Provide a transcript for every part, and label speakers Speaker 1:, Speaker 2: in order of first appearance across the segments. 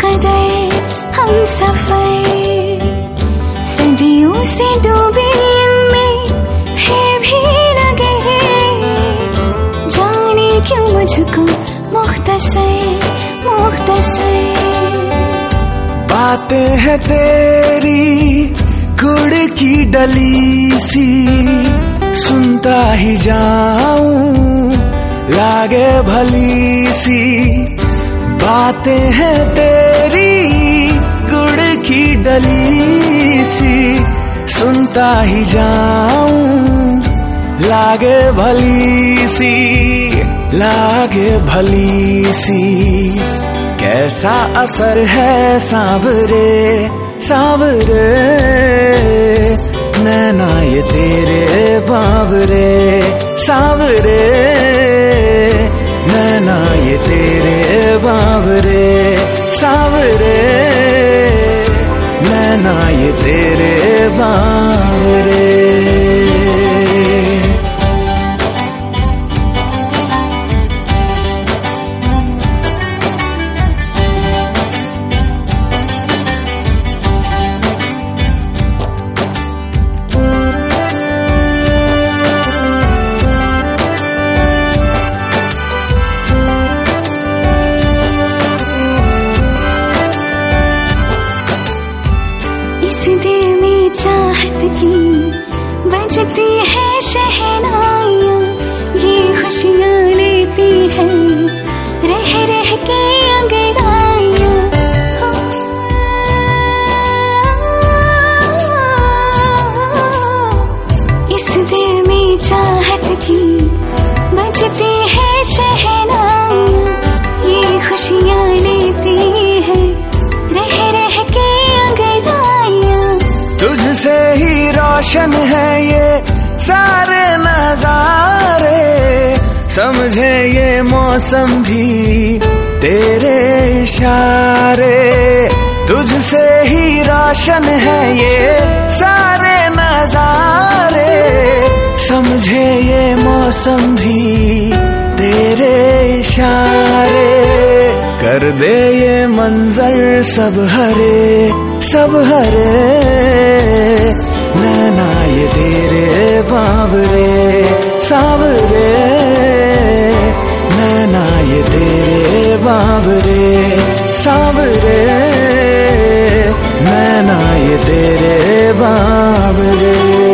Speaker 1: कदर हम सफर, सदियों से डूबे इनमें फिर भी लगे, जाने क्यों मुझको मुख्तसर मुख्तसर।
Speaker 2: बातें हैं तेरी गुड़ की डली सी, सुनता ही जाऊं लागे भली सी। बातें हैं तेरी गुड़ की डली सी, सुनता ही जाऊं लागे भली सी, लागे भली सी। कैसा असर है सांवरे सांवरे, नैना ये तेरे बावरे सांवरे, नैना ये तेरे बावरे सांवरे, नैना ये तेरे बावरे।
Speaker 1: दिल में चाहत की बजती है शहनाइयाँ, ये खुशियाँ लेती है रह रह के अंगड़ाइयाँ। इस दिल में चाहत की बजती है शहनाइयाँ, ये खुशियाँ लेती है रह रह के अंगड़ाइयाँ।
Speaker 2: तुझसे ही रोशन है ये सारे नजारे, समझे ये मौसम भी तेरे इशारे। तुझसे ही रोशन है ये सारे नजारे, समझे ये मौसम भी तेरे इशारे। कर दे ये मंजर सब हरे सब हरे, नैना ये तेरे बावरे सांवरे, नैना ये तेरे बावरे सांवरे, नैना ये तेरे बावरे।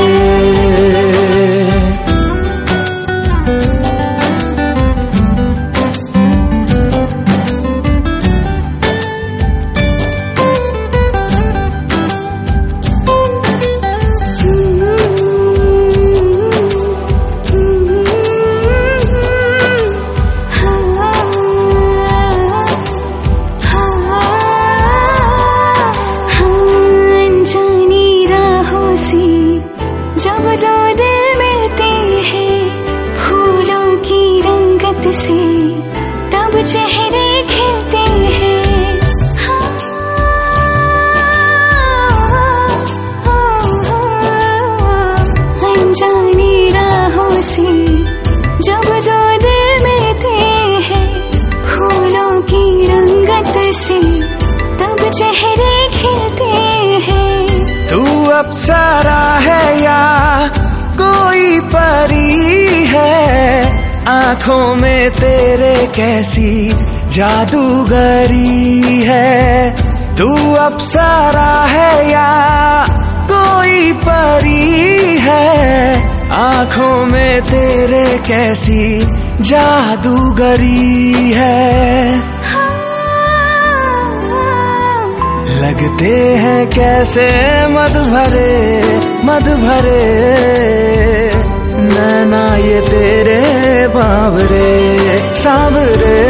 Speaker 1: जब दो दिल मिलते हैं फूलों की रंगत से, तब चेहरे खिलते हैं। अनजानी राहों से जब दो दिल मिलते हैं फूलों की रंगत से, तब चेहरे खिलते हैं।
Speaker 2: तू अप्सरा है या कोई परी है, आंखों में तेरे कैसी जादूगरी है। तू अप्सरा है या कोई परी है, आंखों में तेरे कैसी जादूगरी है। लगते हैं कैसे मद भरे, नैना ये तेरे बावरे सांवरे,